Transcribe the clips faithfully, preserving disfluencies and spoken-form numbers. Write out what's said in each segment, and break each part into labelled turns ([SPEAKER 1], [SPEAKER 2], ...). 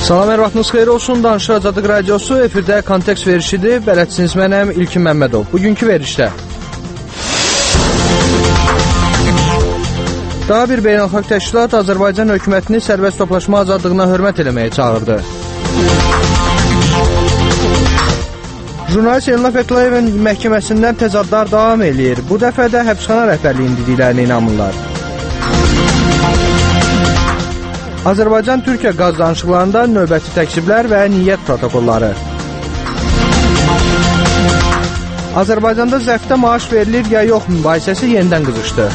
[SPEAKER 1] Salam, hər vaxtınız xeyir olsun. Danışıq Azadlıq Radiosu efirdə kontekst verişidir. Bələdçiniz mənəm İlkin Məmmədov. Bugünkü verişdə daha bir beynəlxalq təşkilat Azərbaycan hökumətini sərbəst toplaşma azadlığına hörmət eləməyə çağırdı. Jurnalist Elnur Fətlayevin məhkəməsindən təzadlar davam eləyir. Bu dəfə də həbsxana rəhbərliyinin dediklərinə inanmırlar. Azərbaycan-Türkiyə qaz danışıqlarında növbəti təksiblər və niyyət protokolları. Azərbaycanda zəfdə maaş verilir ya yox mübahisəsi yenidən qızışdı.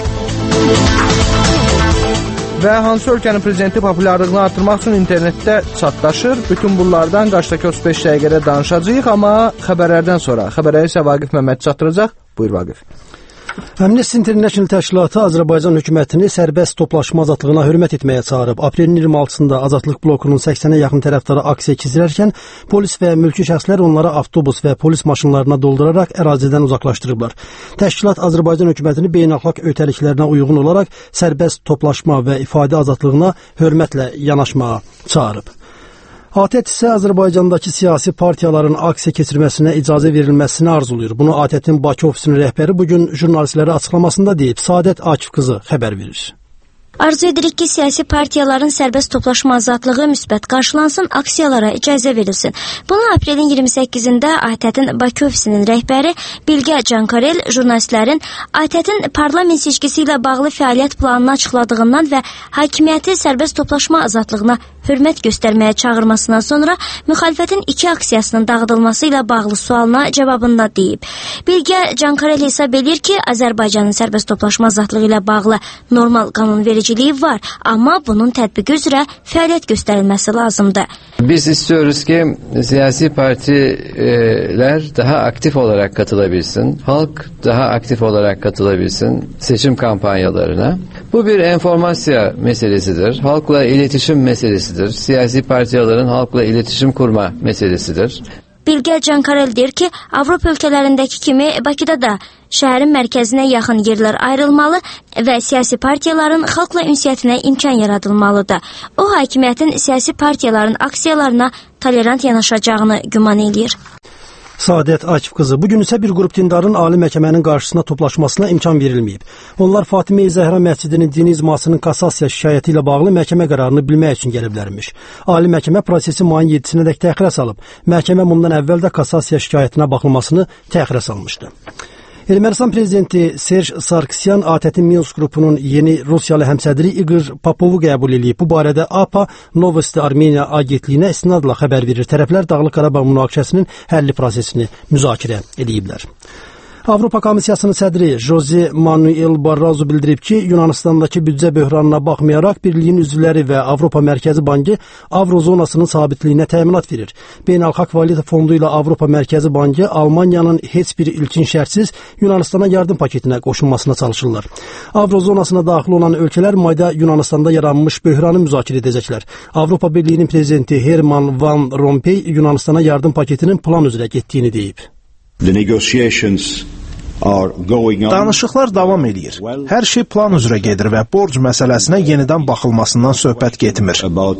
[SPEAKER 1] Və hansı ölkənin prezidenti populyarlığını artırmaq üçün internetdə çatlaşır? Bütün bunlardan qarşıdakı otuz beş dəqiqədə danışacağıq, amma xəbərlərdən sonra. Xəbərləri isə Vaqif Məmməd çatdıracaq. Buyur Vaqif.
[SPEAKER 2] Amnesty International təşkilatı Azərbaycan hökumətini sərbəst toplaşma azadlığına hörmət etməyə çağırıb. Aprelin iyirmi altısında Azadlıq blokunun səksənə yaxın tərəfdarı aksiya keçirərkən polis və mülki şəxslər onları avtobus və polis maşınlarına dolduraraq ərazidən uzaqlaşdırıblar. Təşkilat Azərbaycan hökumətini beynəlxalq öhdəliklərinə uyğun olaraq sərbəst toplaşma və ifadə azadlığına hörmətlə yanaşmağa çağırıb. A T E T isə Azərbaycandakı siyasi partiyaların aksiya keçirməsinə icazə verilməsini arzuluyur. Bunu A T E T-in Bakı ofisinin rəhbəri bugün jurnalistlərə açıqlamasında deyib. Səadət Akif qızı xəbər verir.
[SPEAKER 3] Arzu edirik ki, siyasi partiyaların sərbəst toplaşma azadlığı müsbət qarşılansın, aksiyalara icazə verilsin. Bunu aprelin iyirmi səkkizində A T E T-in Bakı ofisinin rəhbəri Bilgə Cankarel jurnalistlərin A T E T-in parlament seçkisi ilə bağlı fəaliyyət planını açıqladığından və hakimiyyəti sərbəst toplaşma azadlığına hörmət göstərməyə çağırmasından sonra müxalifətin iki aksiyasının dağıdılması ilə bağlı sualına cavabında deyib. Bilgə Cankarel hesab edir ki, Azərbaycanın sərbəst toplaşma azadlığı ilə bağlı normal qanunvericiliyi var, amma bunun tətbiqi üzrə fəaliyyət göstərilməsi lazımdır.
[SPEAKER 4] Biz istiyoruz ki, siyasi partiler daha aktif olarak katılabilsin, halk daha aktif olarak katılabilsin seçim kampanyalarına. Bu bir enformasya meselesidir, halkla iletişim meselesidir. Siyasi partiyaların halkla iletişim kurma meselesidir.
[SPEAKER 3] Bilgə Cankarel deyir ki, Avropa ölkələrindəki kimi Bakıda da şəhərin mərkəzinə yaxın yerlər ayrılmalı və siyasi partiyaların xalqla ünsiyyətinə imkan yaradılmalıdır. O, hakimiyyətin siyasi partiyaların aksiyalarına tolerant yanaşacağını güman eləyir.
[SPEAKER 2] Səadət Akif qızı, bugün isə bir qrup dindarın ali məhkəmənin qarşısına toplaşmasına imkan verilməyib. Onlar Fatimə-i Zəhra məscidinin dini icmasının kassasiya şikayəti ilə bağlı məhkəmə qərarını bilmək üçün gəliblərmiş. Ali məhkəmə prosesi mayın yeddisinədək təxirə salıb. Məhkəmə bundan əvvəl də kassasiya şikayətinə baxılmasını təxirə salmışdı. Ermənistan prezidenti Serj Sarkisyan A T E T-in Minsk qrupunun yeni Rusiyalı həmsədri Igor Popovu qəbul edib. Bu barədə A P A Novosti Armeniya agentliyinə istinadla xəbər verir. Tərəflər Dağlıq Qarabağ münaqişəsinin həlli prosesini müzakirə ediblər. Avropa Komissiyasının sədri Jose Manuel Barroso bildirib ki, Yunanistandakı büdcə böhranına baxmayaraq birliyin üzvləri və Avropa Mərkəzi Bankı Avrozonasının sabitliyinə təminat verir. Beynəlxalq Valyuta Fondu ilə Avropa Mərkəzi Bankı Almaniyanın heç bir ilkin şərtsiz Yunanistana yardım paketinə qoşulmasına çalışırlar. Avrozonasına daxil olan ölkələr mayda Yunanistanda yaranmış böhranı müzakirə edəcəklər. Avropa Birliyinin prezidenti Herman Van Rompuy Yunanistana yardım paketinin plan üzrə getdiyini deyib.
[SPEAKER 5] The negotiations
[SPEAKER 6] Danışıqlar davam edir. Hər şey plan üzrə gedir və borc məsələsinə yenidən baxılmasından söhbət getmir.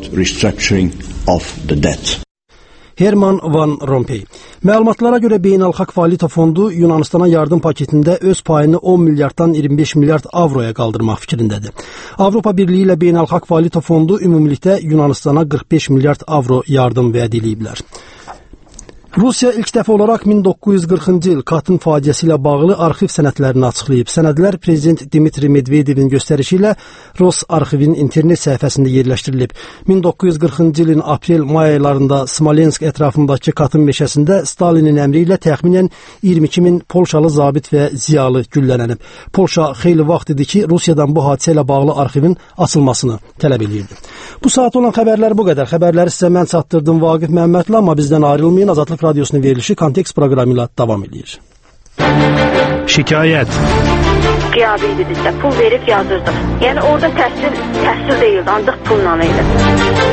[SPEAKER 2] Herman Van Rompuy. Məlumatlara görə Beynəlxalq Valyuta Fondu Yunanistana yardım paketində öz payını on milyarddan iyirmi beş milyard avroya qaldırmaq fikrindədir. Avropa Birliyi ilə Beynəlxalq Valyuta Fondu ümumilikdə Yunanistana qırx beş milyard avro yardım vəd ediblər. Rusiya ilk dəfə olaraq min doqquz yüz qırxıncı il Katın faciəsi ilə bağlı arxiv sənədlərini açıqlayıb. Sənədlər prezident Dmitri Medvedevin göstərişi ilə Ros arxivin internet səhifəsində yerləşdirilib. min doqquz yüz qırxıncı ilin aprel-may aylarında Smolensk ətrafındakı Katın meşəsində Stalinin əmri ilə təxminən iyirmi iki min Polşalı zabit və ziyalı güllələnib. Polşa xeyli vaxt idi ki, Rusiyadan bu hadisə ilə bağlı arxivin açılmasını tələb edirdi. Bu saat olan xəbərlər bu qədər. Xəbərləri sizə mən çatdırdım Vaqif Məmmədli, amma bizdən ayrılmayın. Azadlıq Radiosunun verilişi kontekst proqramı ilə davam edir.
[SPEAKER 6] Şikayət.
[SPEAKER 7] Qiyabi idi bizdə, pul verib yazırdıq. Yəni orada təhsil, təhsil deyildi, ancaq pulla idi.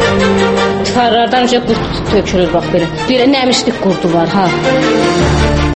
[SPEAKER 8] Tikarlardan önce qurt tökülür bax belə. Belə nəmişlik qurdu var ha.